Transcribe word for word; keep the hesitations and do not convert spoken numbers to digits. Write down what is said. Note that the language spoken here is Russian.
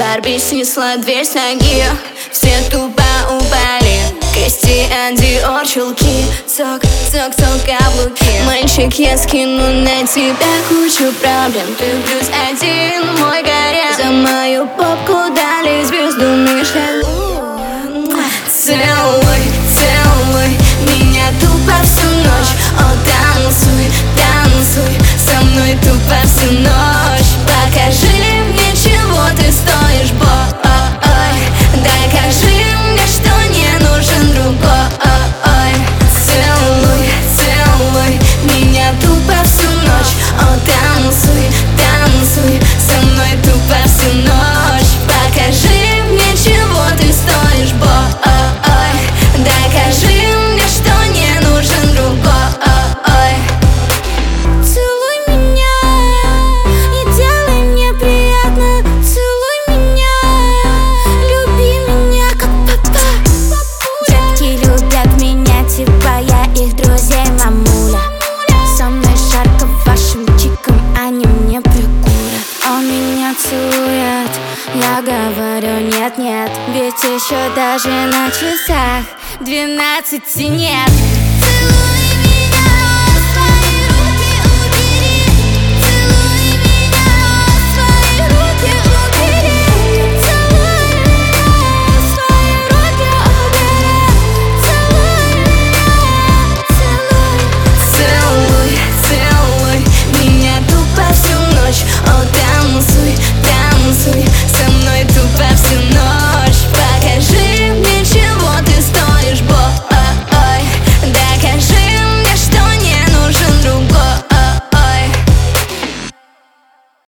Барби снесла дверь с ноги, все тупо упали. Кристиан Диор чулки, цок, цок, цок, каблуки. Мальчик, я скину на тебя кучу проблем. Ты плюс один, мой гарем. За мою попку дали звезду Мишлен. Целуй, целуй меня тупо всю ночь. О, танцуй, танцуй со мной тупо всю ночь. Покажи мне, чего ты стоишь, бой. Докажи мне, что не нужен другой. Целуй, целуй меня тупо всю ночь. О, танцуй, танцуй со мной тупо всю ночь. Покажи мне, чего ты стоишь, бой. Докажи мне, что не нужен другой. Целуй меня и делай мне приятно. Целуй меня, люби меня как папа. Детки любят меня, типа я их друзей мамуля. Со мной жарко вашим чиком, они мне прикурят. Он меня целует, я говорю нет-нет. Ведь еще даже на часах двенадцати нет.